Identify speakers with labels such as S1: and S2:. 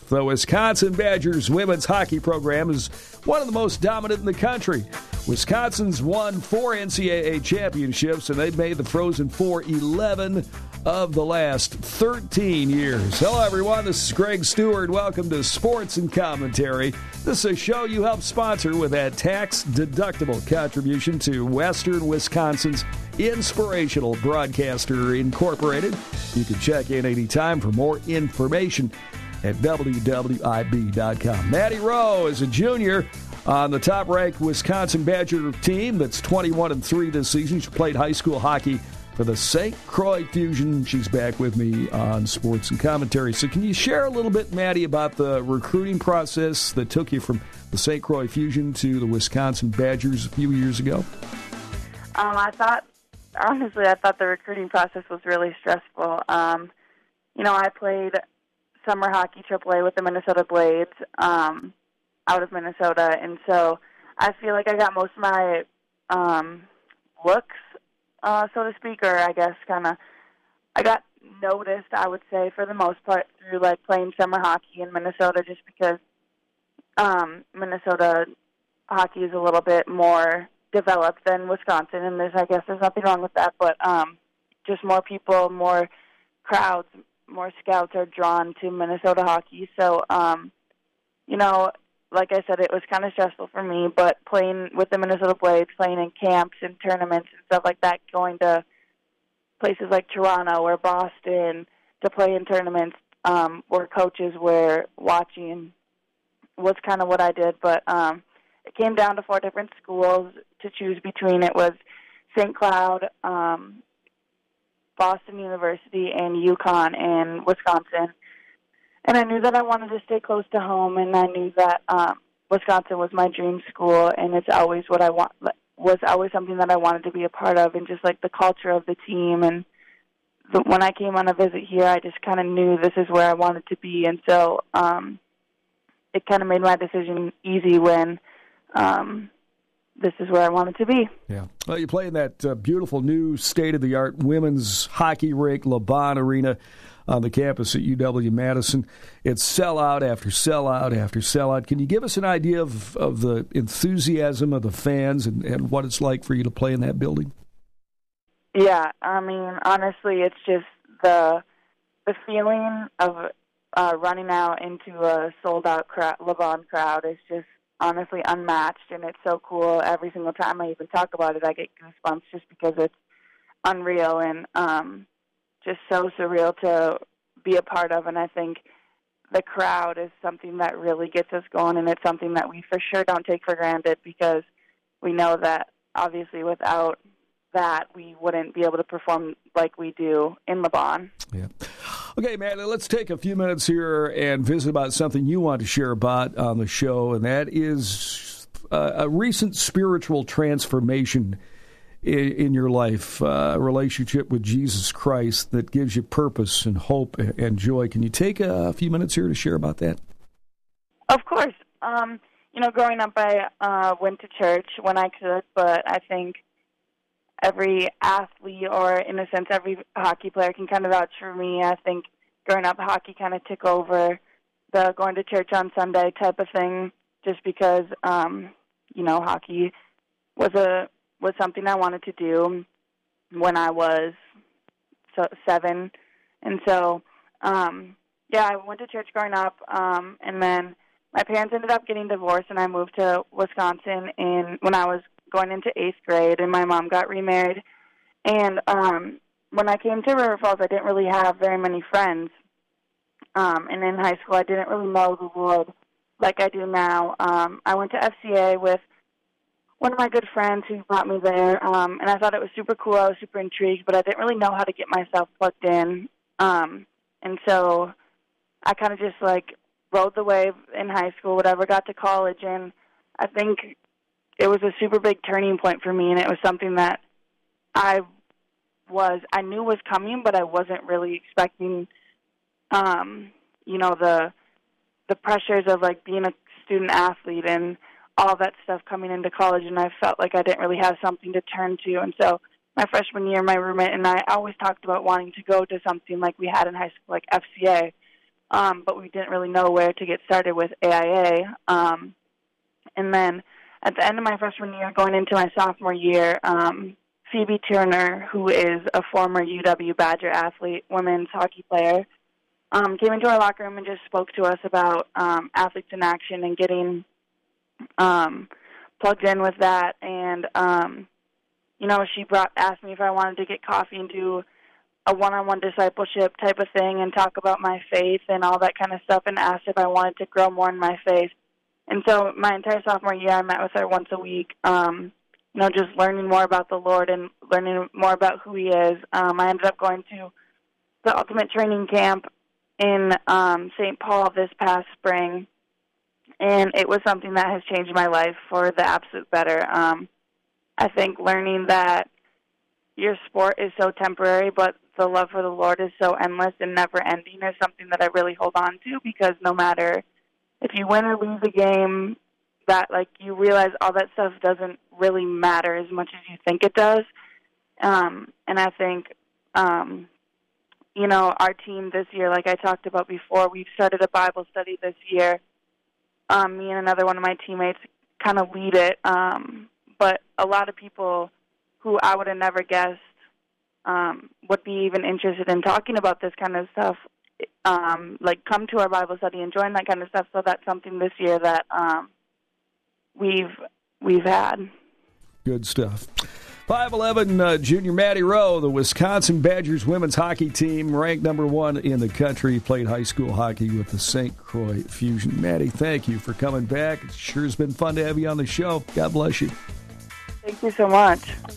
S1: The Wisconsin Badgers women's hockey program is one of the most dominant in the country. Wisconsin's won 4 NCAA championships, and they've made the Frozen Four 11 of the last 13 years. Hello, everyone. This is Greg Stewart. Welcome to Sports and Commentary. This is a show you help sponsor with that tax-deductible contribution to Western Wisconsin's Inspirational Broadcaster Incorporated. You can check in anytime for more information at wwib.com. Maddie Rowe is a junior on the top-ranked Wisconsin Badger team that's 21-3 this season. She played high school hockey for the St. Croix Fusion. She's back with me on Sports and Commentary. So can you share a little bit, Maddie, about the recruiting process that took you from the St. Croix Fusion to the Wisconsin Badgers a few years ago?
S2: I thought the recruiting process was really stressful. I played summer hockey AAA with the Minnesota Blades out of Minnesota, and so I feel like I got most of my looks, so to speak, or I guess I got noticed, I would say, for the most part, through like playing summer hockey in Minnesota, just because Minnesota hockey is a little bit more developed than Wisconsin, and there's nothing wrong with that, but just more people, more crowds, more scouts are drawn to Minnesota hockey. So, like I said, it was kind of stressful for me, but playing with the Minnesota Blades, playing in camps and tournaments and stuff like that, going to places like Toronto or Boston to play in tournaments where coaches were watching was kind of what I did. But it came down to 4 different schools to choose between. It was St. Cloud, Boston University, and UConn and Wisconsin. And I knew that I wanted to stay close to home, and I knew that Wisconsin was my dream school, and it's always was always something that I wanted to be a part of, and just like the culture of the team. And when I came on a visit here, I just kind of knew this is where I wanted to be, and so it kind of made my decision easy when this is where I wanted to be.
S1: Yeah. Well, you play in that beautiful new state-of-the-art women's hockey rink, LeBon Arena, on the campus at UW-Madison. It's sellout after sellout after sellout. Can you give us an idea of the enthusiasm of the fans and what it's like for you to play in that building?
S2: Yeah, I mean, honestly, it's just the feeling of running out into a sold-out LeBon crowd is just honestly unmatched, and it's so cool. Every single time I even talk about it, I get goosebumps just because it's unreal and just so surreal to be a part of. And I think the crowd is something that really gets us going, and it's something that we for sure don't take for granted, because we know that obviously without that we wouldn't be able to perform like we do in LeBon.
S1: Yeah. Okay, man, let's take a few minutes here and visit about something you want to share about on the show, and that is a recent spiritual transformation in your life, a relationship with Jesus Christ that gives you purpose and hope and joy. Can you take a few minutes here to share about that?
S2: Of course. Growing up, I went to church when I could, but I think every athlete, or in a sense every hockey player, can kind of vouch for me. I think growing up, hockey kind of took over the going to church on Sunday type of thing, just because, hockey was something I wanted to do when I was 7. And so, I went to church growing up, and then my parents ended up getting divorced, and I moved to Wisconsin when I was going into 8th grade, and my mom got remarried. And when I came to River Falls, I didn't really have very many friends. And in high school, I didn't really know the Lord like I do now. I went to FCA with one of my good friends who brought me there, and I thought it was super cool. I was super intrigued, but I didn't really know how to get myself plugged in. And so I kind of just, rode the wave in high school, whatever, got to college, and I think it was a super big turning point for me, and it was something that I knew was coming, but I wasn't really expecting, the pressures of, being a student athlete and all that stuff coming into college, and I felt like I didn't really have something to turn to. And so my freshman year, my roommate and I always talked about wanting to go to something like we had in high school, like FCA. but we didn't really know where to get started with AIA. And then at the end of my freshman year, going into my sophomore year, Phoebe Turner, who is a former UW Badger athlete, women's hockey player, came into our locker room and just spoke to us about athletes in action and getting plugged in with that. And, she asked me if I wanted to get coffee and do a one-on-one discipleship type of thing and talk about my faith and all that kind of stuff, and asked if I wanted to grow more in my faith. And so my entire sophomore year, I met with her once a week, just learning more about the Lord and learning more about who He is. I ended up going to the Ultimate Training Camp in St. Paul this past spring, and it was something that has changed my life for the absolute better. I think learning that your sport is so temporary, but the love for the Lord is so endless and never-ending is something that I really hold on to, because no matter if you win or lose a game, that you realize all that stuff doesn't really matter as much as you think it does. And I think, our team this year, like I talked about before, we've started a Bible study this year. Me and another one of my teammates kind of lead it. But a lot of people who I would have never guessed would be even interested in talking about this kind of stuff, come to our Bible study and join that kind of stuff. So that's something this year that we've had.
S1: Good stuff. 5'11" junior Maddie Rowe, the Wisconsin Badgers women's hockey team, ranked number 1 in the country, played high school hockey with the St. Croix Fusion. Maddie, thank you for coming back. It sure has been fun to have you on the show. God bless you.
S2: Thank you so much.